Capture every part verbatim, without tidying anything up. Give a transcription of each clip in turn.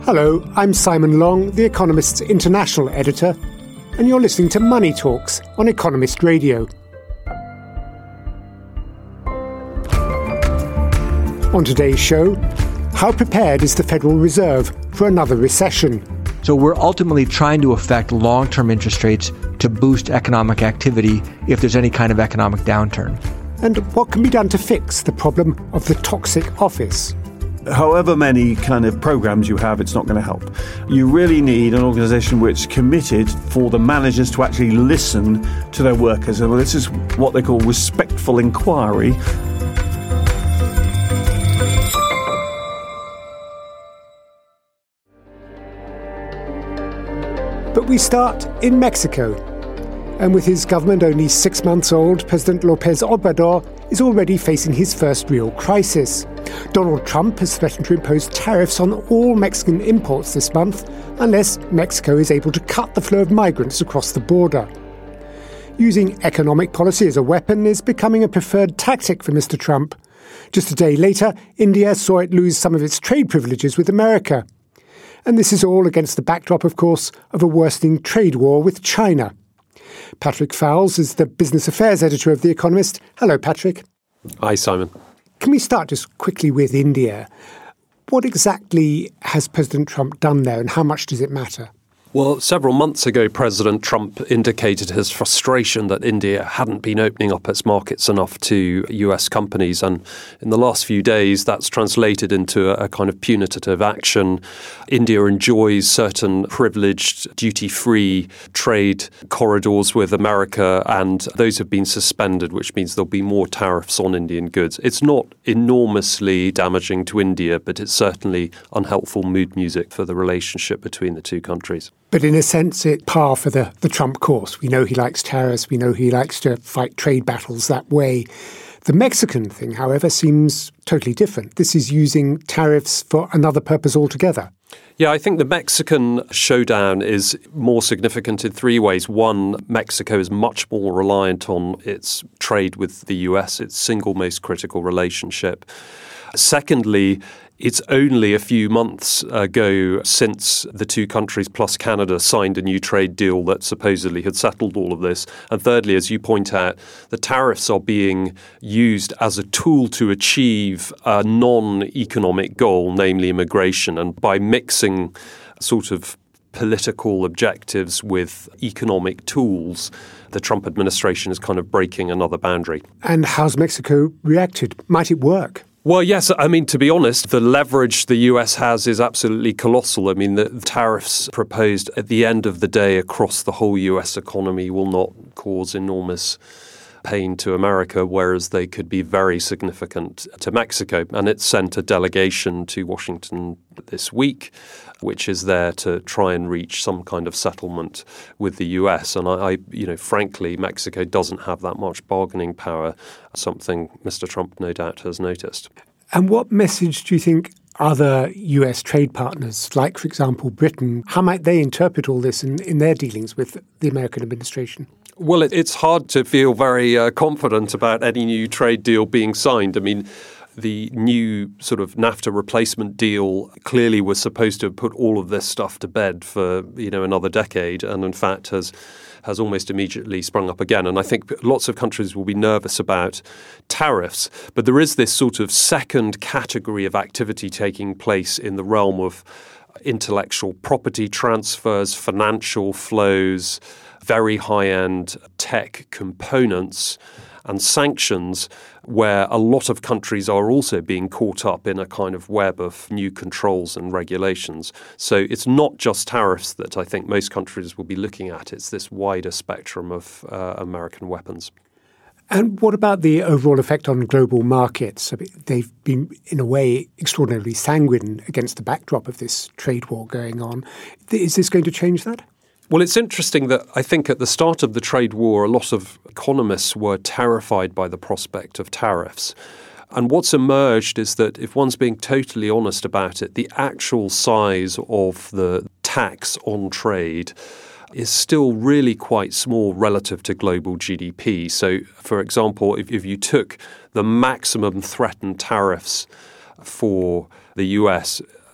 Hello, I'm Simon Long, The Economist's international editor, and you're listening to Money Talks on Economist Radio. On today's show, how prepared is the Federal Reserve for another recession? So we're ultimately trying to affect long-term interest rates to boost economic activity if there's any kind of economic downturn. And what can be done to fix the problem of the toxic office? However many kind of programs you have, it's not going to help. You really need an organisation which is committed for the managers to actually listen to their workers. And this is what they call respectful inquiry. But we start in Mexico. And with his government only six months old, President López Obrador is already facing his first real crisis. Donald Trump has threatened to impose tariffs on all Mexican imports this month unless Mexico is able to cut the flow of migrants across the border. Using economic policy as a weapon is becoming a preferred tactic for Mister Trump. Just a day later, India saw it lose some of its trade privileges with America. And this is all against the backdrop, of course, of a worsening trade war with China. Patrick Fowles is the business affairs editor of The Economist. Hello, Patrick. Hi, Simon. Can we start just quickly with India? What exactly has President Trump done there and how much does it matter? Well, several months ago, President Trump indicated his frustration that India hadn't been opening up its markets enough to U S companies. And in the last few days, that's translated into a, a kind of punitive action. India enjoys certain privileged duty-free trade corridors with America, and those have been suspended, which means there'll be more tariffs on Indian goods. It's not enormously damaging to India, but it's certainly unhelpful mood music for the relationship between the two countries. But in a sense, it's par for the, the Trump course. We know he likes tariffs. We know he likes to fight trade battles that way. The Mexican thing, however, seems totally different. This is using tariffs for another purpose altogether. Yeah, I think the Mexican showdown is more significant in three ways. One, Mexico is much more reliant on its trade with the U S, its single most critical relationship. Secondly, it's only a few months ago since the two countries plus Canada signed a new trade deal that supposedly had settled all of this. And thirdly, as you point out, the tariffs are being used as a tool to achieve a non-economic goal, namely immigration. And by mixing sort of political objectives with economic tools, the Trump administration is kind of breaking another boundary. And how's Mexico reacted? Might it work? Well, yes. I mean, to be honest, the leverage the U S has is absolutely colossal. I mean, the tariffs proposed at the end of the day across the whole U S economy will not cause enormous pain to America, whereas they could be very significant to Mexico. And it sent a delegation to Washington this week, which is there to try and reach some kind of settlement with the U S. And I, I, you know, frankly, Mexico doesn't have that much bargaining power, something Mister Trump no doubt has noticed. And what message do you think other U S trade partners, like, for example, Britain, how might they interpret all this in, in their dealings with the American administration? Well, it, it's hard to feel very uh, confident about any new trade deal being signed. I mean, the new sort of NAFTA replacement deal clearly was supposed to have put all of this stuff to bed for, you know, another decade, and in fact has has almost immediately sprung up again. And I think lots of countries will be nervous about tariffs. But there is this sort of second category of activity taking place in the realm of intellectual property transfers, financial flows, very high-end tech components and sanctions, where a lot of countries are also being caught up in a kind of web of new controls and regulations. So it's not just tariffs that I think most countries will be looking at. It's this wider spectrum of uh, American weapons. And what about the overall effect on global markets? I mean, they've been, in a way, extraordinarily sanguine against the backdrop of this trade war going on. Is this going to change that? Well, it's interesting that I think at the start of the trade war, a lot of economists were terrified by the prospect of tariffs. And what's emerged is that if one's being totally honest about it, the actual size of the tax on trade is still really quite small relative to global G D P. So, for example, if, if you took the maximum threatened tariffs for the U S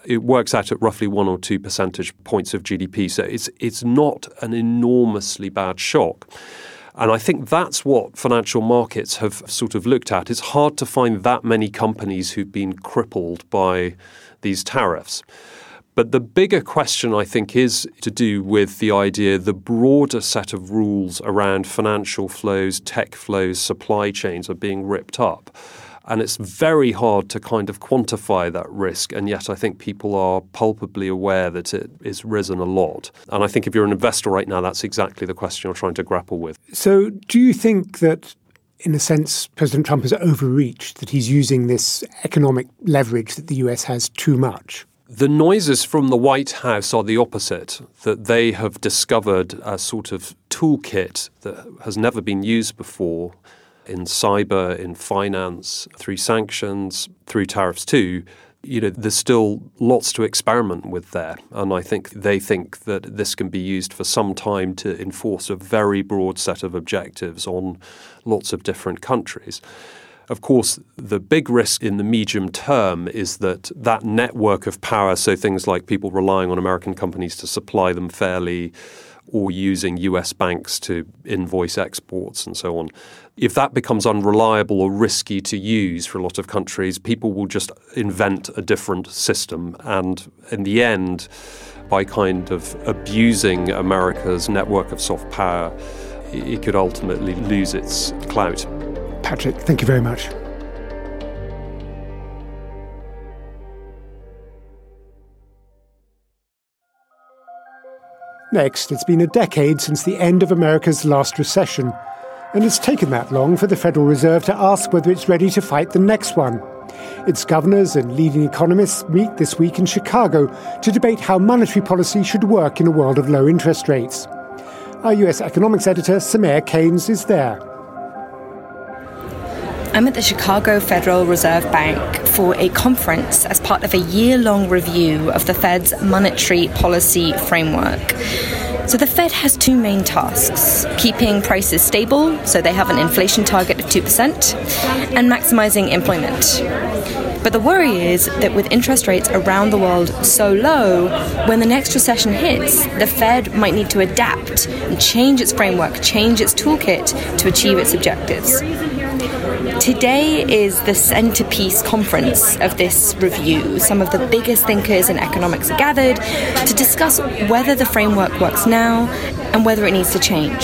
it works out at roughly one or two percentage points of G D P. So it's it's not an enormously bad shock. And I think that's what financial markets have sort of looked at. It's hard to find that many companies who've been crippled by these tariffs. But the bigger question, I think, is to do with the idea, the broader set of rules around financial flows, tech flows, supply chains are being ripped up. And it's very hard to kind of quantify that risk. And yet I think people are palpably aware that it has risen a lot. And I think if you're an investor right now, that's exactly the question you're trying to grapple with. So do you think that, in a sense, President Trump has overreached, that he's using this economic leverage that the U S has too much? The noises from the White House are the opposite, that they have discovered a sort of toolkit that has never been used before in cyber, in finance, through sanctions, through tariffs too. You know, there's still lots to experiment with there. And I think they think that this can be used for some time to enforce a very broad set of objectives on lots of different countries. Of course, the big risk in the medium term is that that network of power, so things like people relying on American companies to supply them fairly or using U S banks to invoice exports and so on, if that becomes unreliable or risky to use for a lot of countries, people will just invent a different system. And in the end, by kind of abusing America's network of soft power, it could ultimately lose its clout. Patrick, thank you very much. Next, it's been a decade since the end of America's last recession, and it's taken that long for the Federal Reserve to ask whether it's ready to fight the next one. Its governors and leading economists meet this week in Chicago to debate how monetary policy should work in a world of low interest rates. Our U S economics editor, Soumaya Keynes, is there. I'm at the Chicago Federal Reserve Bank for a conference as part of a year-long review of the Fed's monetary policy framework. So the Fed has two main tasks: keeping prices stable, so they have an inflation target of two percent, and maximizing employment. But the worry is that with interest rates around the world so low, when the next recession hits, the Fed might need to adapt and change its framework, change its toolkit to achieve its objectives. Today is the centerpiece conference of this review. Some of the biggest thinkers in economics are gathered to discuss whether the framework works now and whether it needs to change.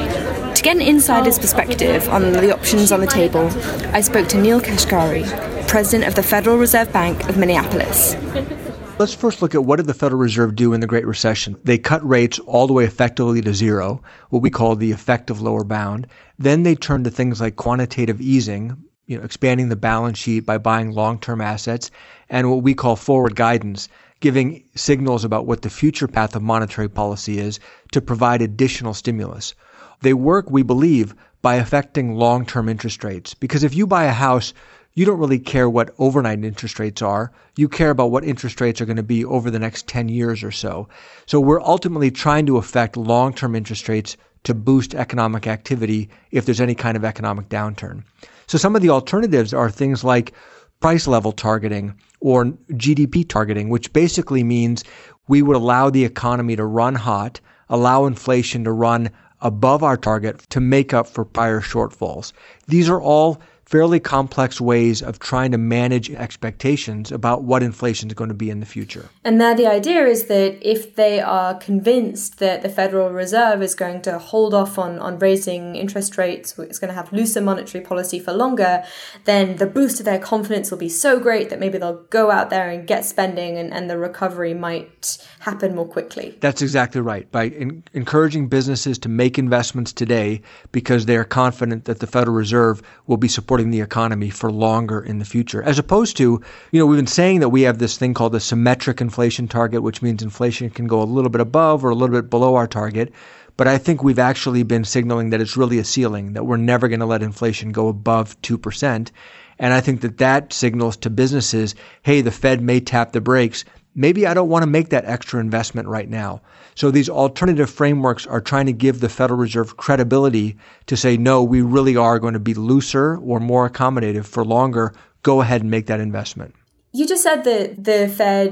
To get an insider's perspective on the options on the table, I spoke to Neel Kashkari, president of the Federal Reserve Bank of Minneapolis. Let's first look at what did the Federal Reserve do in the Great Recession. They cut rates all the way effectively to zero, what we call the effective lower bound. Then they turned to things like quantitative easing, you know, expanding the balance sheet by buying long-term assets, and what we call forward guidance, giving signals about what the future path of monetary policy is to provide additional stimulus. They work, we believe, by affecting long-term interest rates. Because if you buy a house, you don't really care what overnight interest rates are. You care about what interest rates are going to be over the next ten years or so. So we're ultimately trying to affect long-term interest rates to boost economic activity if there's any kind of economic downturn. So some of the alternatives are things like price level targeting or G D P targeting, which basically means we would allow the economy to run hot, allow inflation to run above our target to make up for prior shortfalls. These are all fairly complex ways of trying to manage expectations about what inflation is going to be in the future. And there the idea is that if they are convinced that the Federal Reserve is going to hold off on, on raising interest rates, it's going to have looser monetary policy for longer, then the boost of their confidence will be so great that maybe they'll go out there and get spending and, and the recovery might happen more quickly. That's exactly right. By in, encouraging businesses to make investments today because they are confident that the Federal Reserve will be supporting the economy for longer in the future, as opposed to, you know, we've been saying that we have this thing called the symmetric inflation target, which means inflation can go a little bit above or a little bit below our target. But I think we've actually been signaling that it's really a ceiling, that we're never going to let inflation go above two percent. And I think that that signals to businesses, hey, the Fed may tap the brakes. Maybe I don't want to make that extra investment right now. So these alternative frameworks are trying to give the Federal Reserve credibility to say, no, we really are going to be looser or more accommodative for longer. Go ahead and make that investment. You just said that the Fed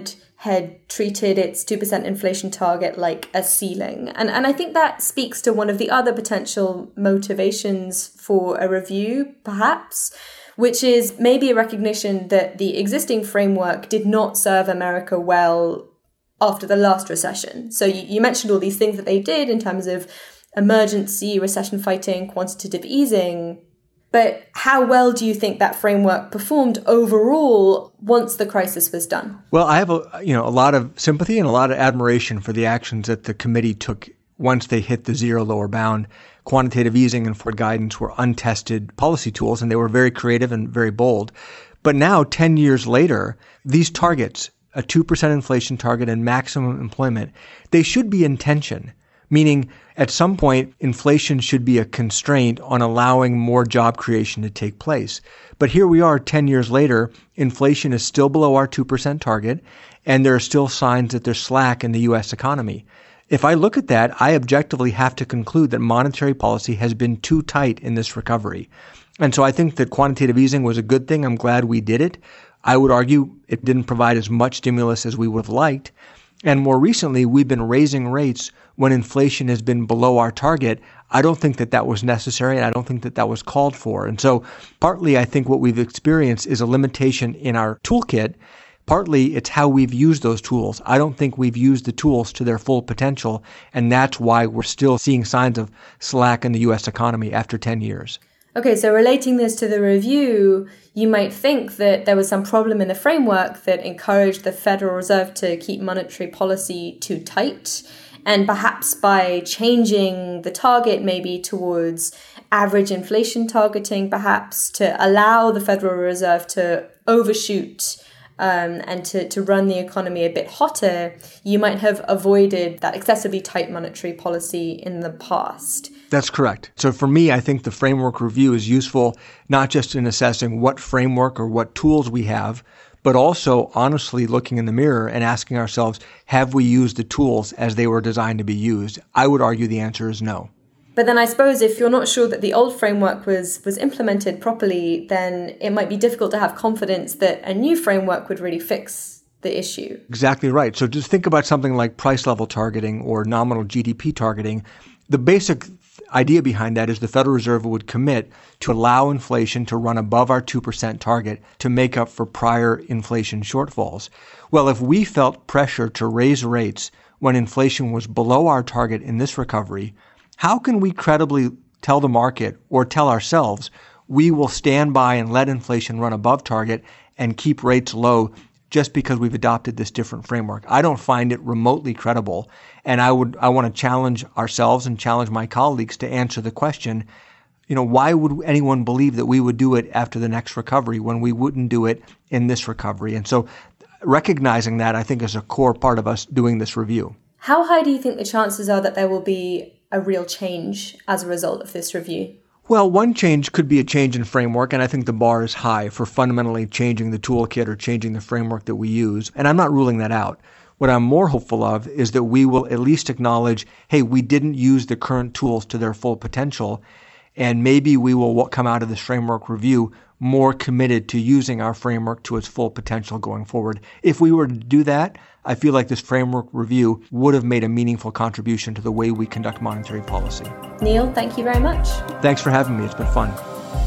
had treated its two percent inflation target like a ceiling. And, and I think that speaks to one of the other potential motivations for a review, perhaps, which is maybe a recognition that the existing framework did not serve America well after the last recession. So you, you mentioned all these things that they did in terms of emergency, recession fighting, quantitative easing. But how well do you think that framework performed overall once the crisis was done? Well, I have a, you know, a lot of sympathy and a lot of admiration for the actions that the committee took once they hit the zero lower bound. Quantitative easing and forward guidance were untested policy tools, and they were very creative and very bold. But now, ten years later, these targets, a two percent inflation target and maximum employment, they should be in tension. Meaning, at some point, inflation should be a constraint on allowing more job creation to take place. But here we are ten years later, inflation is still below our two percent target, and there are still signs that there's slack in the U S economy. If I look at that, I objectively have to conclude that monetary policy has been too tight in this recovery. And so I think that quantitative easing was a good thing. I'm glad we did it. I would argue it didn't provide as much stimulus as we would have liked. And more recently, we've been raising rates when inflation has been below our target. I don't think that that was necessary, and I don't think that that was called for. And so partly, I think what we've experienced is a limitation in our toolkit. Partly, it's how we've used those tools. I don't think we've used the tools to their full potential, and that's why we're still seeing signs of slack in the U S economy after ten years. Okay, so relating this to the review, you might think that there was some problem in the framework that encouraged the Federal Reserve to keep monetary policy too tight. And perhaps by changing the target maybe towards average inflation targeting, perhaps to allow the Federal Reserve to overshoot um, and to, to run the economy a bit hotter, you might have avoided that excessively tight monetary policy in the past. That's correct. So for me, I think the framework review is useful not just in assessing what framework or what tools we have, but also honestly looking in the mirror and asking ourselves, have we used the tools as they were designed to be used? I would argue the answer is no. But then I suppose if you're not sure that the old framework was, was implemented properly, then it might be difficult to have confidence that a new framework would really fix the issue. Exactly right. So just think about something like price level targeting or nominal G D P targeting. The basic idea behind that is the Federal Reserve would commit to allow inflation to run above our two percent target to make up for prior inflation shortfalls. Well, if we felt pressure to raise rates when inflation was below our target in this recovery, how can we credibly tell the market or tell ourselves we will stand by and let inflation run above target and keep rates low just because we've adopted this different framework? I don't find it remotely credible. And I would I want to challenge ourselves and challenge my colleagues to answer the question, you know, why would anyone believe that we would do it after the next recovery when we wouldn't do it in this recovery? And so recognizing that, I think, is a core part of us doing this review. How high do you think the chances are that there will be a real change as a result of this review? Well, one change could be a change in framework, and I think the bar is high for fundamentally changing the toolkit or changing the framework that we use, and I'm not ruling that out. What I'm more hopeful of is that we will at least acknowledge, hey, we didn't use the current tools to their full potential, and maybe we will come out of this framework review more committed to using our framework to its full potential going forward. If we were to do that, I feel like this framework review would have made a meaningful contribution to the way we conduct monetary policy. Neil, thank you very much. Thanks for having me. It's been fun.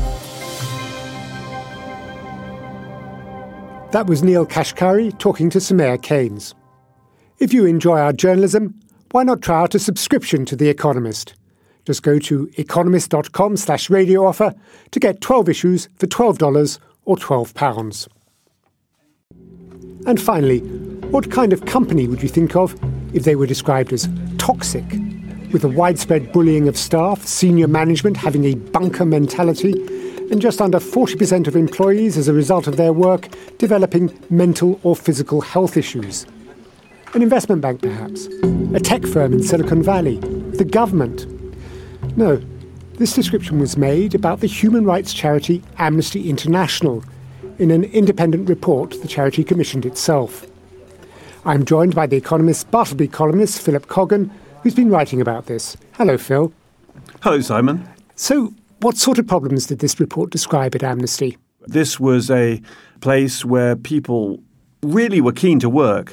That was Neil Kashkari talking to Soumaya Keynes. If you enjoy our journalism, why not try out a subscription to The Economist? Just go to economist.com slash radio offer to get twelve issues for twelve dollars or twelve pounds. And finally, what kind of company would you think of if they were described as toxic, with the widespread bullying of staff, senior management having a bunker mentality, and just under forty percent of employees as a result of their work developing mental or physical health issues? An investment bank, perhaps? A tech firm in Silicon Valley? The government? No, this description was made about the human rights charity Amnesty International in an independent report the charity commissioned itself. I'm joined by The Economist's Bartleby columnist Philip Coggan, who's been writing about this. Hello, Phil. Hello, Simon. So, what sort of problems did this report describe at Amnesty? This was a place where people really were keen to work,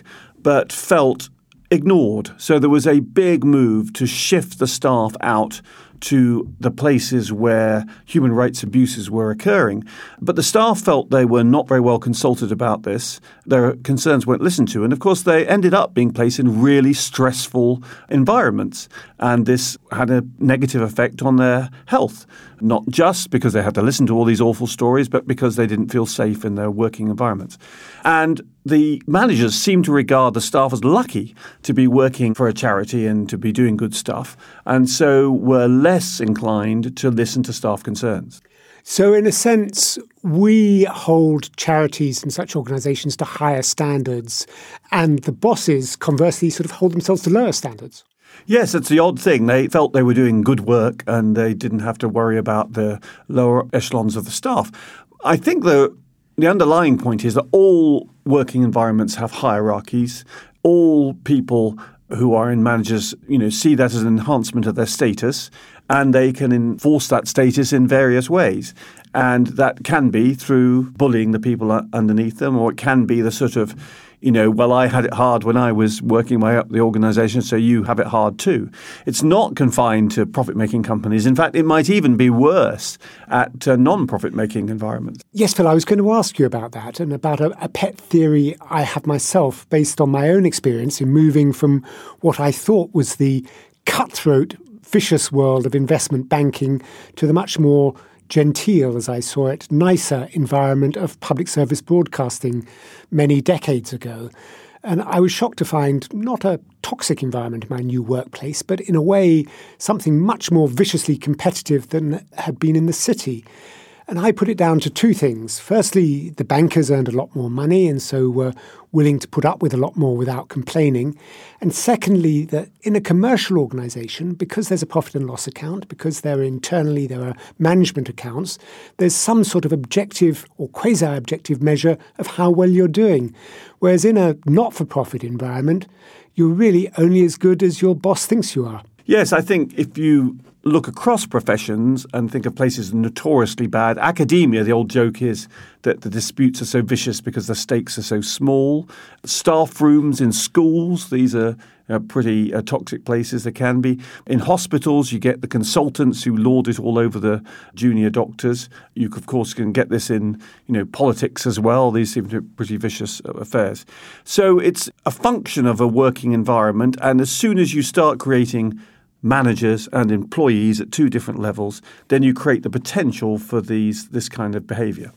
but felt ignored. So there was a big move to shift the staff out to the places where human rights abuses were occurring. But the staff felt they were not very well consulted about this. Their concerns weren't listened to. And of course, they ended up being placed in really stressful environments. And this had a negative effect on their health, not just because they had to listen to all these awful stories, but because they didn't feel safe in their working environments. And the managers seemed to regard the staff as lucky to be working for a charity and to be doing good stuff, and so were less inclined to listen to staff concerns. So in a sense, we hold charities and such organisations to higher standards, and the bosses, conversely, sort of hold themselves to lower standards. Yes, it's the odd thing. They felt they were doing good work and they didn't have to worry about the lower echelons of the staff. I think the the underlying point is that all working environments have hierarchies. All people who are in managers, you know, see that as an enhancement of their status, and they can enforce that status in various ways. And that can be through bullying the people underneath them, or it can be the sort of, you know, well, I had it hard when I was working my way up the organisation, so you have it hard too. It's not confined to profit-making companies. In fact, it might even be worse at uh, non-profit-making environments. Yes, Phil, I was going to ask you about that and about a, a pet theory I have myself based on my own experience in moving from what I thought was the cutthroat, vicious world of investment banking to the much more genteel, as I saw it, nicer environment of public service broadcasting many decades ago. And I was shocked to find not a toxic environment in my new workplace, but in a way something much more viciously competitive than had been in the city. And I put it down to two things. Firstly, the bankers earned a lot more money and so were willing to put up with a lot more without complaining. And secondly, that in a commercial organisation, because there's a profit and loss account, because there are internally there are management accounts, there's some sort of objective or quasi-objective measure of how well you're doing. Whereas in a not-for-profit environment, you're really only as good as your boss thinks you are. Yes, I think if you look across professions and think of places notoriously bad. Academia, the old joke is that the disputes are so vicious because the stakes are so small. Staff rooms in schools, these are uh, pretty uh, toxic places, they can be. In hospitals, you get the consultants who lord it all over the junior doctors. You, of course, can get this in you know, politics as well. These seem to be pretty vicious affairs. So it's a function of a working environment, and as soon as you start creating managers and employees at two different levels, then you create the potential for these this kind of behaviour.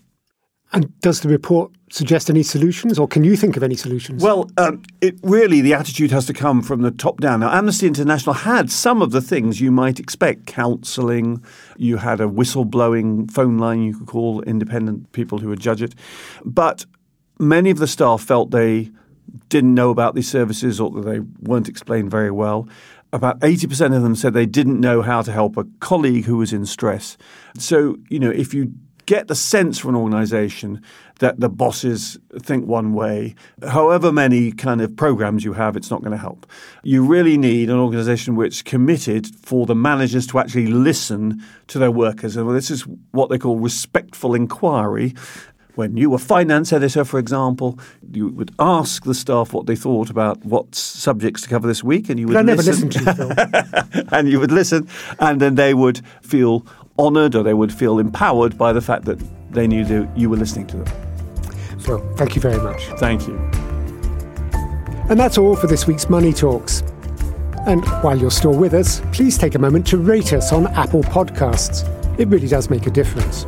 And does the report suggest any solutions, or can you think of any solutions? Well, um, it really, the attitude has to come from the top down. Now, Amnesty International had some of the things you might expect. Counselling, you had a whistleblowing phone line you could call independent people who would judge it. But many of the staff felt they didn't know about these services or that they weren't explained very well. About eighty percent of them said they didn't know how to help a colleague who was in stress. So, you know, if you get the sense from an organisation that the bosses think one way, however many kind of programs you have, it's not going to help. You really need an organisation which committed for the managers to actually listen to their workers. And this is what they call respectful inquiry. When you were finance editor, for example, you would ask the staff what they thought about what subjects to cover this week, and you would but I never listen. listened to you, Phil. And you would listen, and then they would feel honoured or they would feel empowered by the fact that they knew that you were listening to them. Phil, thank you very much. Thank you. And that's all for this week's Money Talks. And while you're still with us, please take a moment to rate us on Apple Podcasts. It really does make a difference.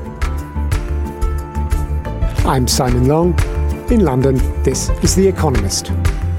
I'm Simon Long. In London, this is The Economist.